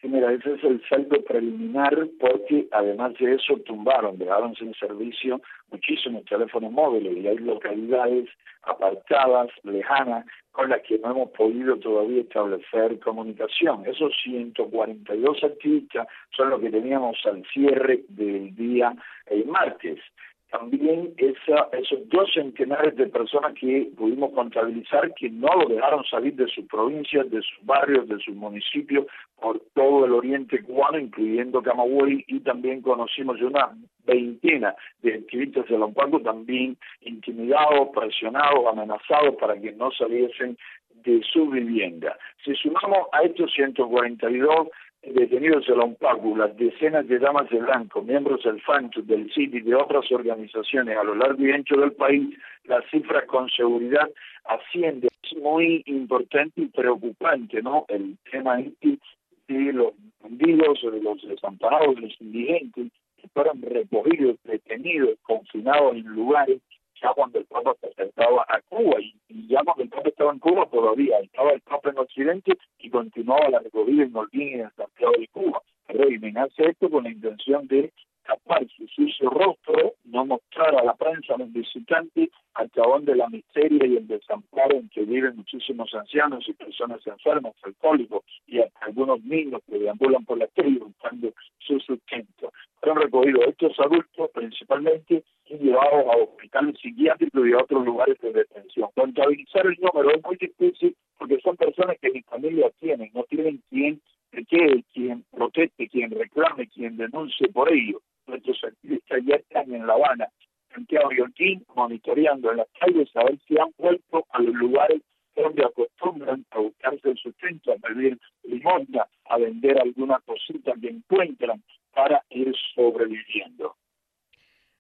Sí, mira, ese es el saldo preliminar porque además de eso dejaron sin servicio muchísimos teléfonos móviles y hay localidades apartadas, lejanas, con las que no hemos podido todavía establecer comunicación. Esos 142 activistas son los que teníamos al cierre del día martes. También esos 2 centenares de personas que pudimos contabilizar que no lo dejaron salir de sus provincias, de sus barrios, de sus municipios, por todo el oriente cubano, incluyendo Camagüey, y también conocimos una veintena de activistas de Lompardo también intimidados, presionados, amenazados para que no saliesen de su vivienda. Si sumamos a estos 142 detenidos de la UNPACU, las decenas de damas de blanco, miembros del FANTU, del CID y de otras organizaciones a lo largo y ancho del país, las cifras con seguridad ascienden. Es muy importante y preocupante, ¿no?, el tema de los bandidos, de los desamparados, de los indigentes, que fueron recogidos, detenidos, confinados en lugares ya cuando el Papa se acercaba a Cuba, y ya cuando el Papa estaba en Cuba todavía estaba el Papa en Occidente y continuaba la recogida en Holguín y en Santiago de Cuba. El régimen hace esto con la intención de tapar su sucio rostro, no mostrar a la prensa, a los visitantes, al chabón de la miseria y el desamparo en que viven muchísimos ancianos y personas enfermas, alcohólicos y hasta algunos niños que deambulan por la calle buscando su sustento. Fueron recogidos estos adultos principalmente y llevados a hospitales psiquiátricos y a otros lugares de detención. Contabilizar el número es muy difícil porque son personas que ni familia tienen, no tienen quien proteste, quien reclame, quien denuncie por ello. Nuestros activistas ya están en La Habana, Santiago y Holguín, monitoreando en las calles a ver si han vuelto a los lugares donde acostumbran a buscarse el sustento, a pedir limosna, a vender alguna cosita que encuentran para ir sobreviviendo.